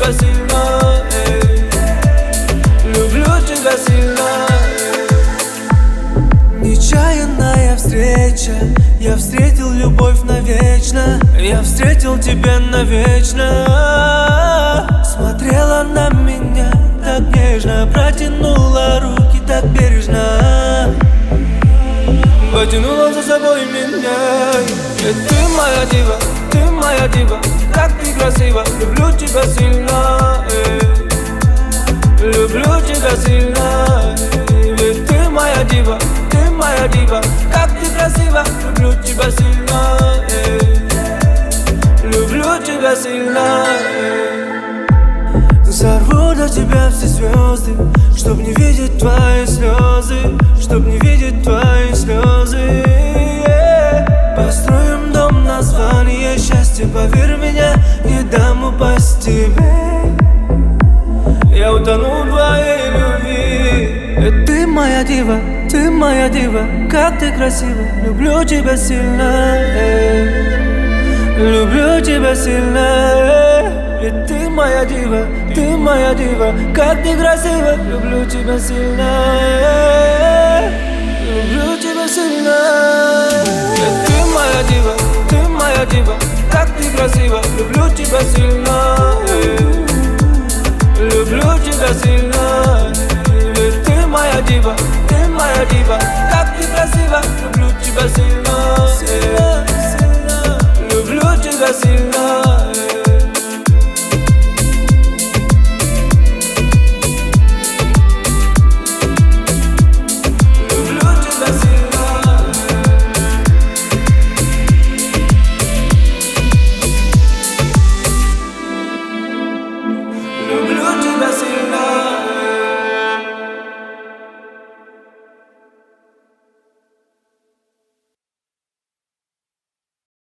тебя сильно, люблю тебя сильно. Нечаянная встреча, я встретил любовь навечно, я встретил тебя навечно. Смотрела на меня так нежно, протянула руки так бережно, потянула за собой меня. И ты моя дива, как ты красива, люблю тебя сильно, люблю тебя сильно. И ты моя дива, как ты красива, люблю тебя сильно, люблю тебя сильно. Взорву для тебя все звезды, чтоб не видеть твои слезы, чтоб не видеть твои слезы. Построим дом, название счастья, поверь меня, не дам упасть тебе. Я утону в твоей любви. Ты моя дива, как ты красива, люблю тебя сильно, люблю тебя сильно. И ты моя дива, как ты красива, люблю тебя сильно, люблю тебя сильно. И ты моя дива, как ты красива, люблю тебя сильно, люблю тебя сильно. И ты моя дива, как ты красива, люблю тебя сильно.